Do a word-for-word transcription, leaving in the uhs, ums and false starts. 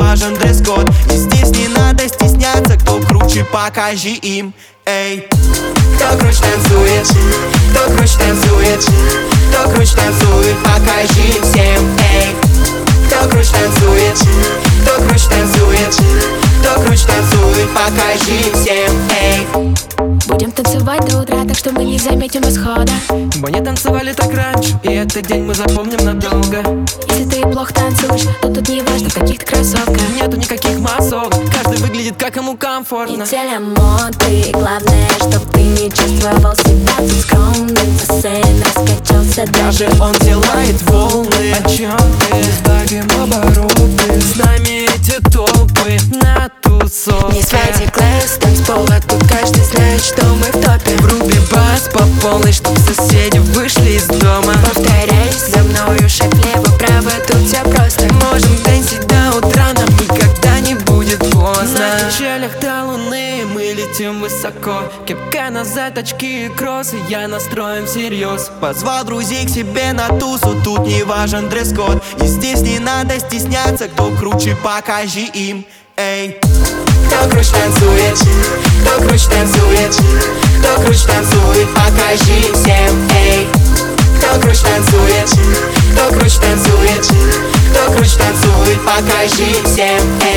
важен дресс-код. И здесь не надо стесняться, кто круче, покажи им. Эй, кто круче танцует, кто круче танцует, кто круче танцует, покажи им всем. Эй, кто круче танцует, кто круче танцует, кто круче танцует, покажи им всем. Эй. Будем танцевать до утра, так что мы не заметим исхода. Мы не танцевали так раньше, и этот день мы запомним надолго. Если ты плохо танцуешь, то тут не важно, в каких-то кроссовках. Нету никаких массовок, каждый выглядит как ему комфортно. Не цель моды, главное, чтоб ты не чувствовал себя тут скромным. Бассейн раскачался, Даже он делает волны. О чем ты? Сбавим обороты, с нами эти толпы на тусовке. Не свадьбе класс, танцпол, а тут каждый знает, что мы в топе. Вруби бас по полной, чтоб соседи вышли из дома. Повторяй за мною, шаг влево-право, тут все просто. Можем танцевать до утра, нам никогда не будет поздно. На качелях до луны мы летим высоко. Кепка назад, очки и кроссы, я настроен всерьез. Позвал друзей к себе на тусу, тут не важен дресс-код. И здесь не надо стесняться, кто круче, покажи им. Эй, кто круче танцует, кто круче танцует, кто круче танцует, покажи им всем. Эй, кто круче танцует, кто круче танцует, кто круче танцует, покажи им всем.